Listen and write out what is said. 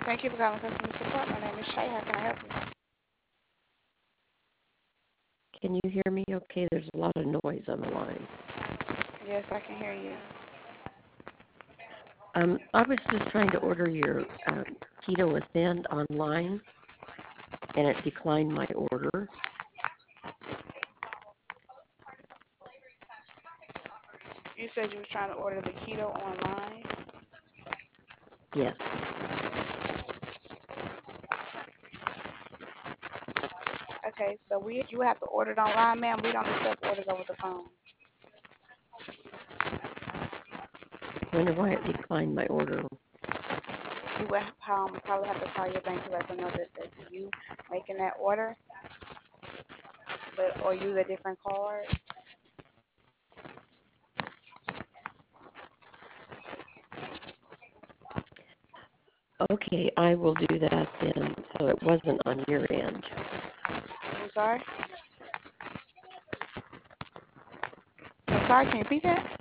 Thank you for calling customer support. My name is Shay. How can I help you? Can you hear me okay? There's a lot of noise on the line. Yes, I can hear you. I was just trying to order your Keto Ascend online, and it declined my order. You said you were trying to order the keto online. Yes. Okay, so you have to order it online, ma'am. We don't accept orders over the phone. Wonder why it declined my order. You would probably have to call your bank to let them know that that's you making that order, but or use a different card. Okay, I will do that then. So it wasn't on your end. I'm sorry. I'm sorry. Can you repeat that?